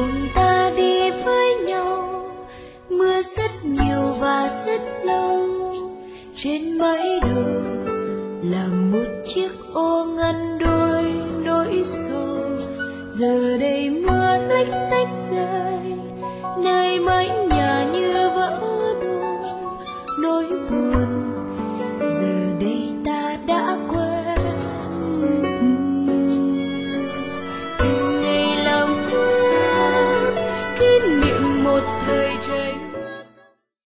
cùng ta đi với nhau. Mưa rất nhiều và rất lâu, trên mái đầu là một chiếc ô ngăn đôi nỗi sầu. Giờ đây mưa lách tách dài, nơi mái nhà như vỡ đôi, nỗi buồn